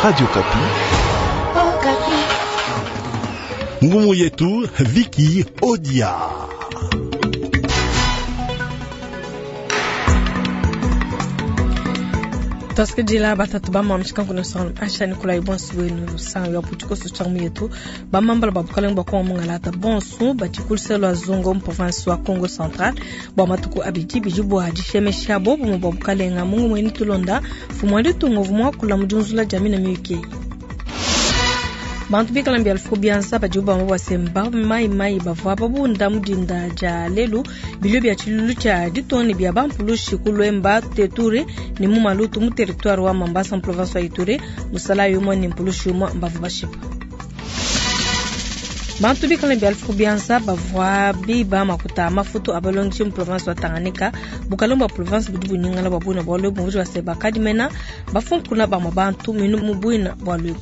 Radio Kapi. Oh, Kapi. Ngumu yetu Viki Odia. Taskejila batatu bama mshika kuna sana asha Nikolai bonsu wenu sana ya putuko su charmu yetu bamambala babukale ngba mungalata bonsu batikulselo azongo province wa Congo Central bamatuku abiji bijubo ajishemesha bobo mubabukale nga mungu mweni tulonda fumwali tungovumwa kula mjunzula jamina miuke bantu bikalambi alfobiansa bajuba mwa semba mai bavwa babunda mudinda ja lelu biliobi ya chilulu cha ditoni bia bampulushi kulwemba teture ni mumalutu mu territoire wa Mambasa province wa Ituri musala yumo ni mpulushi yumo mbavu bashipa bantu bikalambi alfobiansa bavwa biba makuta mafutu abalongi mu province wa Tanganyika bukalomba province budubu nyingala babuna bole muvuji wa seba kadimena bafunkuna ba mabantu minu mubuina bole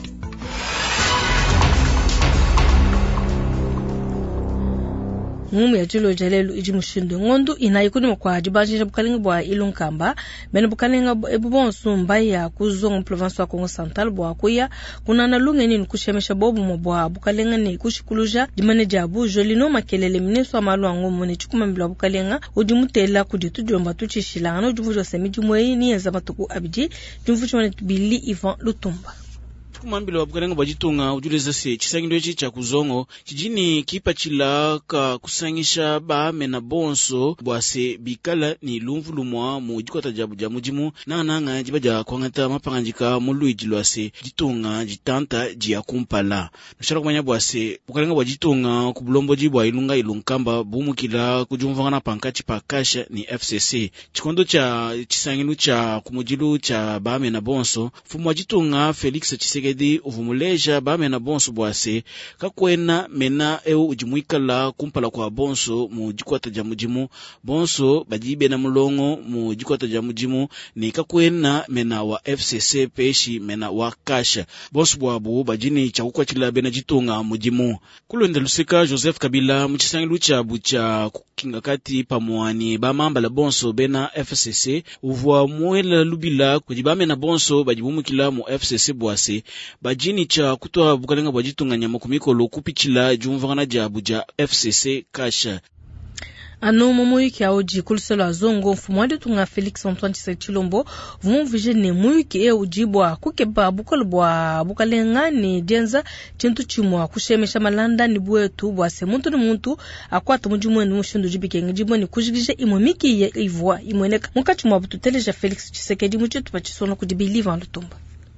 ngumu ya jilo jalelu ijimushindo ngondu inayikuni kwa jibajisha bukalinga bwa ilunkamba mena bukalinga ebubonsu mbaya kuzongo province wa Congo Central bwa kuya kuna na lunga nini kushemesha bobu mobwa bukalinga ni kushikuluja dimane jabu jolino makelele mineso amalu angomu ni chukuma mbila bukalinga ujimutela kuditu jomba tuchishilano juvujo semiji mwei ni enzama tuku abiji juvujo wane bili Ivan Lutumba kumambilo wabukalenga bajitunga ujuleza se chisangindo echi cha kuzongo chijini kipa chilaka kusangisha baame na bonso bwase bikala ni lumvulumwa mu jikwata jabu ja mujimu nanga jibaja kwangata mapanganjika muluiji lwase jitunga jitanta jia kumpala nushara kumanya bwase bukalenga bajitunga kubulombo jibwa ilunga ilunkamba bumukila kujumvangana pankachi pakasha ni FCC chikondo cha chisangindo cha kumujilu cha baame na bonso fumu wajitunga Felix Chiseke uvumuleja bame na bonso bwase kakwena mena eu ujimuikala kumpala kwa bonso mu jikwata ja mujimu bonso bajibe na mulongo mu jikwata ja mujimu ni kakwena mena wa FCC peshi mena wa kasha bonso bwabu bajini chakukwa chila bena jitunga mujimu kulwenda lusika Joseph Kabila muchisangilu cha bucha kingakati pamwani bamamba la bonso bena FCC uvwa muela lubila kujibame na bonso bajibumukila mu FCC bwase bajini cha kutoa bukalenga bajitunga nyama kumiko kupichila jumvangana jabu ja FCC kasha ano momoyiki aoji kulselo azongo mfumwade tunga Felix Antoine Tshisekedi vumvije ne moyiki ujibwa kukeba bukalbwa bukalenga ni denza chintu chimwa kushemesha malanda ni bwetu bwase muntu ni muntu akwata mujumwe ni mushindo jibikenge jibwa ni kujigije imomiki ya ivwa imweneka mukati mwa bututeleja Felix Tshisekedi muchetu pachisono kudibiliva Lutumba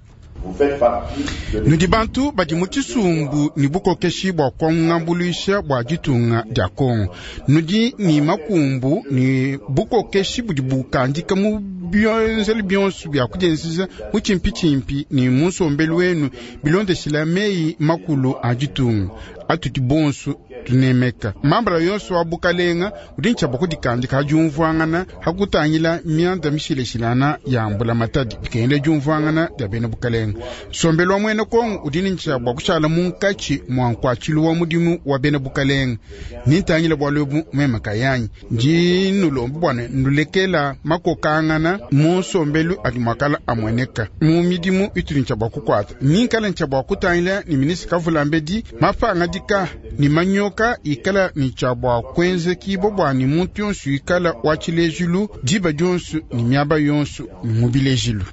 Nudi bantu bajimuti sumbu ni buko keshi bwa kongambulisha bwa jitunga dia Kongo. Nudi ni makumbu ni buko keshi bujibuka ndika mu bionzeli bionsu bya kujensiza muchimpi ni musombelu wenu bilonde shilamei makulu ajitunga. Atuti bonsu tunemeka mambra yonso wabukalenga udincha bakudikandika jumvwangana hakutanyila mianda mishile shilana ya mbula matadi bikende jumvwangana ya bene bukalenga sombelwa mwene Kongo udinincha bakushala munkachi mwankwachilu wa mudimu wa bene bukalenga nintanyila bwalebu memaka yanyi njinulombu bwane nulekela makokangana musombelu adimakala amweneka mumidimu itunincha bakukwata ninkala ncha bakutanyila ni minisi kavulambedi mapanga dika ni manyoka ikala ni chabwa kwenze kibo bwa ni muntu yonsu ikala wachile julu jiba jonsu ni miaba yonsu ni mubile julu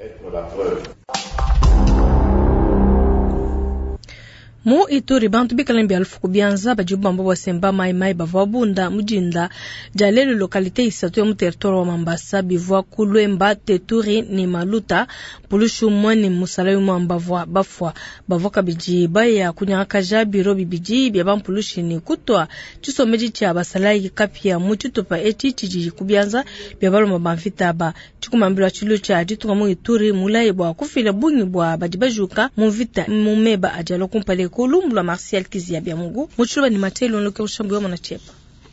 mu Ituri bantu bikalambi alfuku bianza bajuba mbo semba mai bavabunda mujinda jalelu lokalite isatu ya mu territoire wa Mambasa bivwa kulwemba teturi ni maluta pulushu mwani musalayu mwambavwa bafwa bavoka biji baya kunyaka jabiro bibiji bya bampulushi ni kutwa chisomeji cha basalayi kapia muchitupa eti chiji kubianza bya balo mabamfita ba chikumambira chilo cha ditunga mu Ituri mulayi bwa kufila bunyi bwa bajibajuka mu vita mumeba ajalo kumpale kulumbula Martial Kizia bya Mungu muchuba ni matelo nloke ushambi wa mwanachepa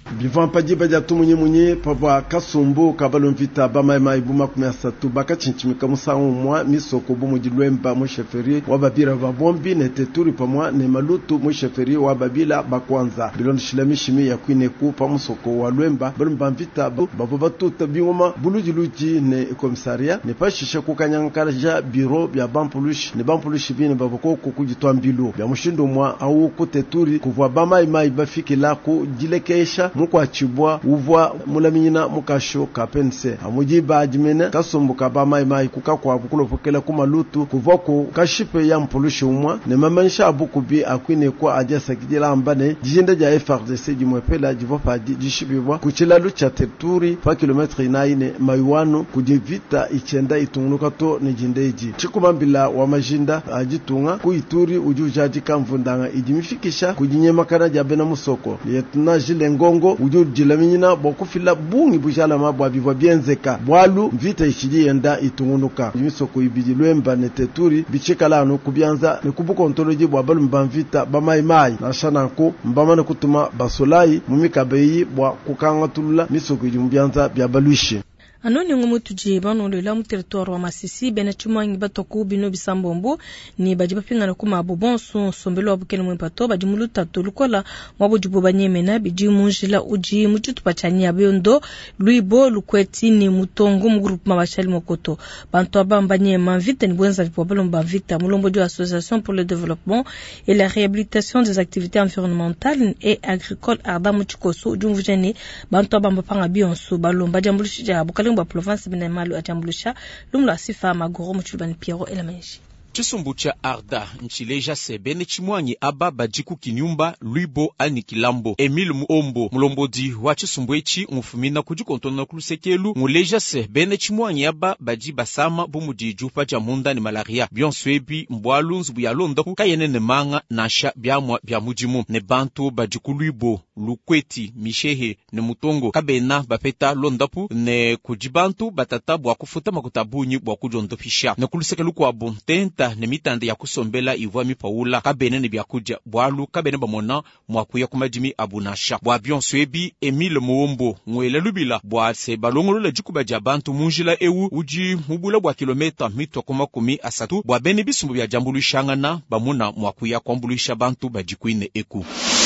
bivan paji baja tumunye pabwa kasumbu kabalomvita bama ibuma kumyasatu bakachinchimika musangu mwa misoko bumuji lwemba musheferi wababira babombi neteturi pamwa ne malutu musheferi wababila bakwanza bilondo shilamishimi ya kwineku pamusoko wa lwemba balomvita babo batuta biwoma buluji ne komisaria ne pashisha kukanyankara ja biro bya bampulushi ne bampulushi bine baboko kukujitwa mbilo bya mushindo mwa au kuteturi kuvwa bama bafikila ku jilekesha mukwa chibwa uvwa mulaminyina mukasho kapense amuji bajimene kasumbuka bama kukakwa bukulopokela kumalutu kuvwa ku kashipe ya mpulushi umwa ne mamansha abukubi akwine kwa ajasa kijela ambane jijende ja FRDC jimwepela jivopa jishibibwa kuchila lucha teturi pa kilometri 9 maiwano kujivita ichenda itungunuka to ne jindeji chikumambila wa majinda ajitunga kuituri ujujaji kamvundanga ijimifikisha kujinyema kana jabena musoko yetuna jile ngongo ujujilaminyina bokufila bungi bujala mabwa bivwa bienzeka bwalu mvita ishiji yenda itungunuka jimisoko ibiji lwemba neteturi bichikala no kubyanza ne kubukontoloji bwa balu mbamvita bamaimai na shanako mbamane kutuma basolai mumikabeyi bwa kukanga tulula misoko ijumbianza bya baluishi anoni ngumutu jiba no lela mu territoire wa Masisi bene chumangi batoku bino bisambombo ni bajiba pingana kuma abobonso sombelo abukene mu pato bajimuluta tolukola mwabujubo banyemena bijimunjila uji muchutu pachani abiyondo luibo lukweti ni mutongo mu groupe mabashali mokoto bantu abambanyema vite ni bwenza bipobelo mbavita mulombo de l'association pour le développement et la réhabilitation des activités environnementales et agricoles arda muchikoso ujumvujeni bantu abamba panga biyonso balomba jambulushija abukale ngwa province binemalu atambulisha lumlo asifa magoro muchulubani Piero Elamenji Chisumbu cha Arda nchileja sebene chimwanyi aba bajiku kinyumba luibo anikilambo Emile Muombo mulombodi wa chisumbu echi mufumina kujikontona kulusekelu muleja sebene chimwanyi aba baji basama bumudi jupa jamunda ni malaria bionswebi mbwalunzi buyalonda kayenene manga nasha byamwa byamujimu ne bantu bajiku luibo lukweti mishehe ne mutongo kabena bapeta londapu ne kujibantu batata bwa kufuta makutabunyi bwa kujondofisha ne kulusekelu kwa bontenta ne mitande ya kusombela ivwa mipaula kabene ne byakuja bwalu kabene bamona mwakuya kumajimi abunasha bwa bionswebi Emile Muombo mwele lubila bwa se balongolo la jikuba jabantu munjila ewu uji mubula bwa kilometa mitwa kumakumi asatu bwa bene bisumbu bya jambulu shangana bamuna mwakuya kwambulisha bantu bajikuine eku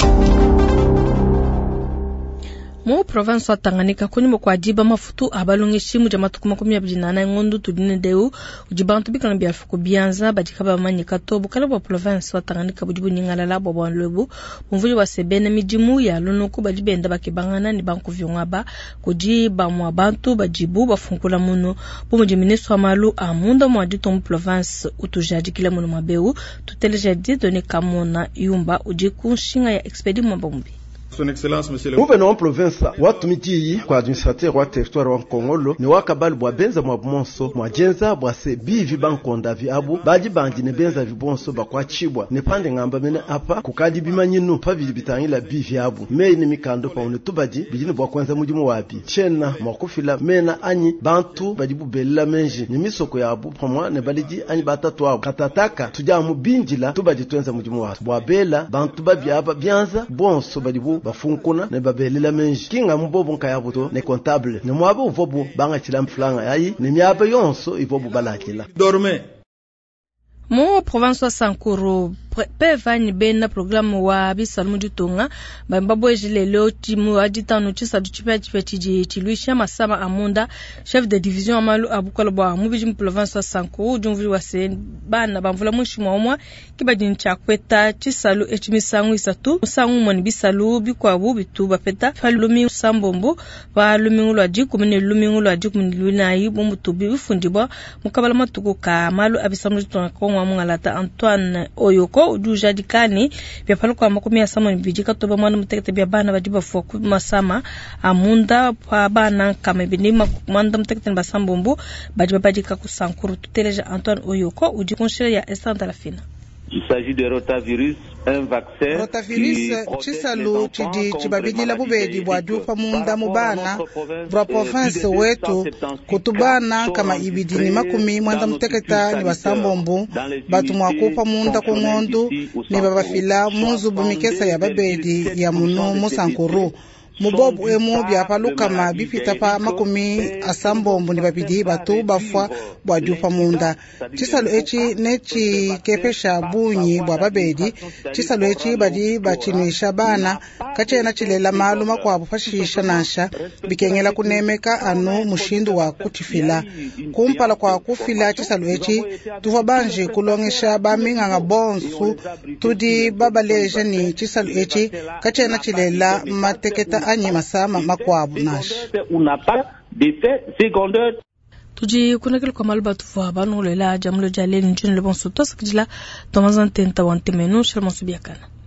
mu province wa Tanganyika kunyuma kwa jiba mafutu abalongeshi mu jamatu kumakumi abijinana ngondu tudine deu ujibantu bikana biafuko bianza bajikaba manyika to bukala bwa province wa Tanganyika bujibu nyingala la bwa lwebu mvuli wa sebene mijimu ya lonuku bajibenda bakibangana ni banku vyongaba kujiba mu abantu bajibu bafunkula muno bomuji ministre malu amunda mu adito mu province utujaji kila muno mabeu tuteleje didone kamona yumba ujikunshinga ya expedi mabombi Son Excellence, Monsieur le Gouvernement province watu mitiyi kwa administrateur wa territoire wa Kongolo ni wakabali bwa benza mwa bumonso mwa jenza bwa se bivi bankonda vi abu baji banji ne benza vi bonso bakwa chibwa ne pande ngamba mene apa kukadi bimanyinu pa bili bitangila bivi abu mei ni mikando pa une tubaji bijini bwa kwanza mujimu wabi chena mwakufila mena anyi bantu bajibu belila menji ni misoko ya abu pamwa ne baliji anyi batatu abu katataka tujamu binjila tubaji tuenza mujimu wabi bwa bela bantu babi aba bianza bonso bajibu bafunkuna ne babelela menji kinga mbobo nkayabuto ne comptable ne mwabo uvobu banga chilam flanga yayi ne myaba yonso ivobu balakila dorme mu province wa Sankuru pevani bena programu wa bisalmu jutunga bambabo ejilelo timu ajitanu chisadu chipechiji chiluisha masama amunda chef de division amalu abukalwa mubiji province wa Sankuru jumvuli wa bana bamvula mushimwa omwa kibadini chakweta chisalu echimisangu isatu musangu moni bisalu bikwabu bituba peta falumi sambombo ba lumingu lwa jiku mene lumingu lwa jiku mene lunayi bumutubi bifundibwa mukabala matuko ka amalu abisalmu jutunga kwa mwangalata Antoine Oyoko ujuja dikani bya paluko amakumi asama bijika to bamwana mutekete bya bana bajiba foku masama amunda pa bana kama binima kumanda mutekete basambombo bajiba bajika ku Sankuru tuteleja Antoine Oyoko ujikonshira ya estanda la fina. Il s'agit de rotavirus, un vaccin. Rotavirus chisalu chidi chibabidila bubedi bwajupa munda mubana bwa province wetu kutubana kama ibidini makumi mwanda muteketa ni basambombo batu mwakupa munda kungondu ni babafila munzu bumikesa ya babedi ya munu musankuru mubobu emu byapaluka ma bifita pa makumi asambombo ni babidi batu bafwa bwa jupa munda chisalo echi nechi kepesha bunyi bwa babedi chisalo echi badi bachinisha bana kachena chilela maluma kwa bufashisha nasha bikengela kunemeka anu mushindu wa kutifila kumpala kwa kufila chisalo echi tuva banje kulongesha baminga nga bonsu tudi babaleja ni chisalo echi kachena chilela mateketa anyi masama makwabu nasha tuji kunakil kwa malba tuva banu lela jamlo jaleni njuni lebon sutosa kjila tomazan tenta wante menu shalman subiakana